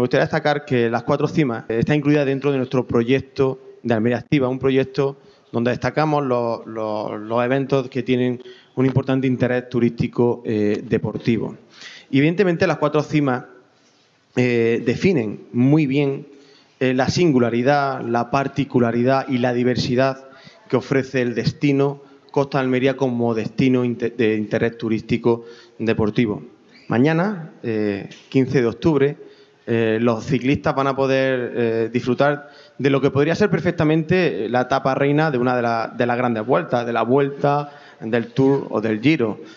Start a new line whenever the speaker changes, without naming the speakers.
gustaría destacar que las Cuatro Cimas está incluida dentro de nuestro proyecto de Almería Activa, un proyecto donde destacamos los eventos que tienen un importante interés turístico deportivo. Y evidentemente las Cuatro Cimas definen muy bien la singularidad, la particularidad y la diversidad que ofrece el destino Costa de Almería como destino de interés turístico deportivo. Mañana, 15 de octubre, los ciclistas van a poder disfrutar de lo que podría ser perfectamente la etapa reina de una de las grandes vueltas, de la Vuelta, del Tour o del Giro.